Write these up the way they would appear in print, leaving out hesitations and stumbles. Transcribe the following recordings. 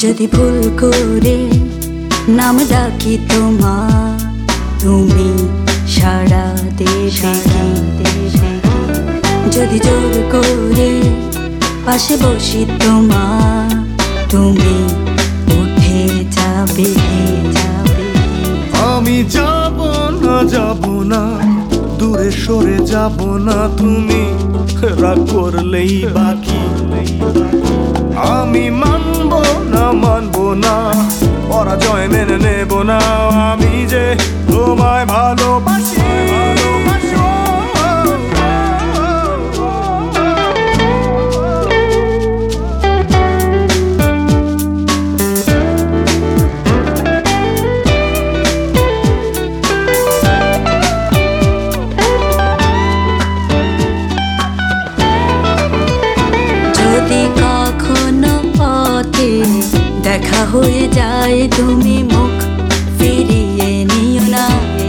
যদি ভুল করে নাম ডাকি তোমার, তুমি সাড়া দেবে। যদি জোর করে পাশে বসি তোমার, তুমি উঠে যাবে। আমি যাব না, দূরে সরে যাব না, তুমি রাগ করলেই বাকি। আমি মানবো না, পরাজয় মেনে নেব না, আমি যে তোমায় ভালোবাসি। যদি কখনো পথে দেখা হয়ে যায়, তুমি মুখ ফিরিয়ে নিও না।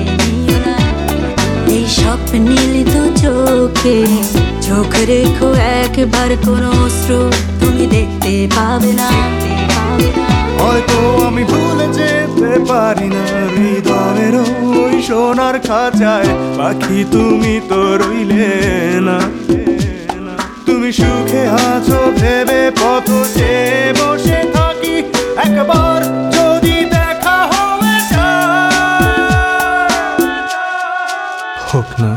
এই স্বপ্নীল দু চোখে চোখ রেখো একবার, কোনো অশ্রু তুমি দেখতে পাবে না। হয়তো আমি ভুলে যেতে পারি না, হৃদয়ের ওই সোনার খাঁচায় পাখি তুমি তো রইলে না। তুমি সুখে আছো ভেবে পথ চেয়ে বসে থাকি, একবার যদি দেখা হয়ে যায়। হোক না,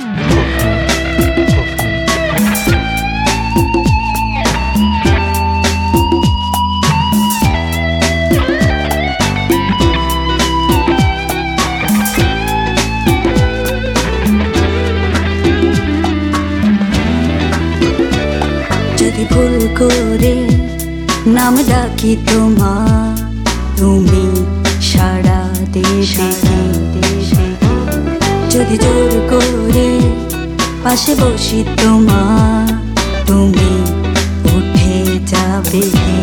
যদি ভুল করে নাম ডাকি তোমার, তুমি সাড়া দেবে। যদি জোর করে পাশে বসি তোমার, তুমি উঠে যাবে।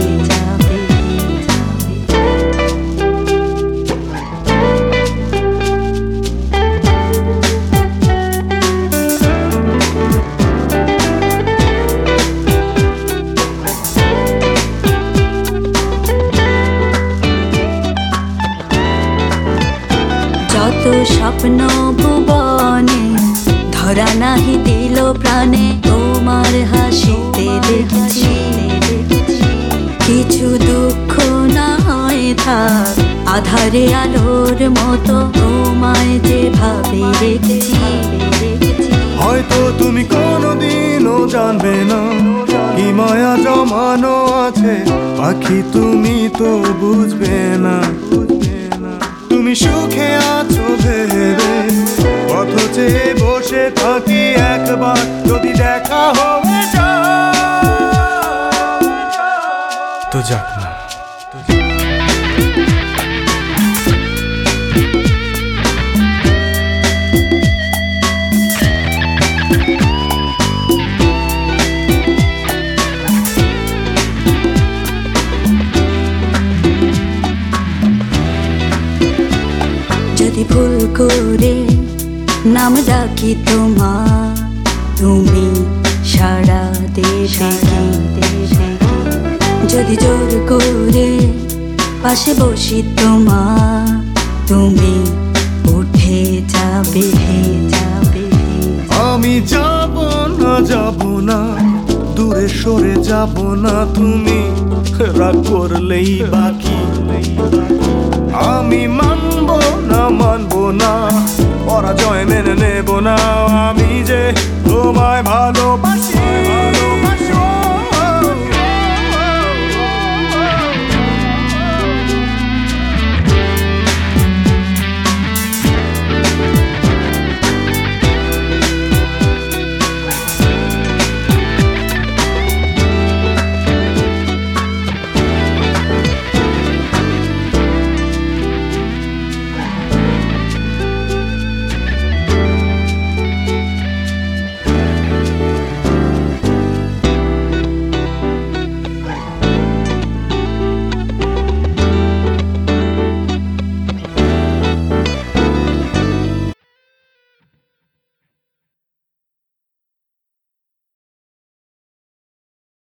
যত স্বপ্ন ভুবনে ধরা নাহি দিল প্রাণে, তোমার হাসিতে দেখেছি কিছু দুঃখ না হয় থাক, আধারে আলোর মতো তোমায় যেভাবে রেখেছি। হয়তো তুমি কোনোদিনও জানবে না কি মায়া জমানো আছে, পাখি তুমি তো বুঝবে না। তুমি সুখে আছো ভেবে পথ চেয়ে বসে থাকি, একবার যদি দেখা হয়ে যায় তো যাক না। যদি ভুল করে নাম ডাকি তোমার, তুমি সাড়া দেবে। যদি জোর করে পাশে বসি তোমার, তুমি উঠে যাবে। আমি যাব না, দূরে সরে যাব না, তুমি রাগ করলেই বাকি। আমি মানবো না, পরাজয় মেনে নেব না, আমি যে তোমায় ভালোবাসি।